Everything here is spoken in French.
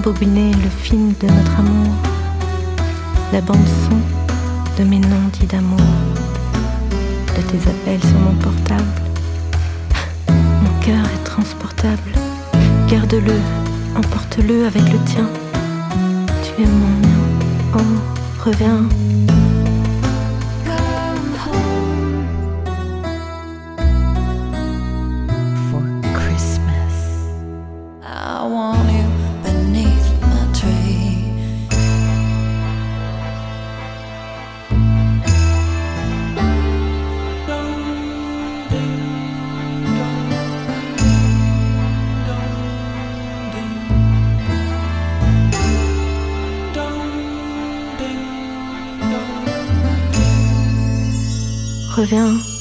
rembobiner le film de notre amour, la bande-son de mes noms dits d'amour, de tes appels sur mon portable. Mon cœur est transportable, garde-le, emporte-le avec le tien. Tu es mon mien, oh, reviens. Reviens.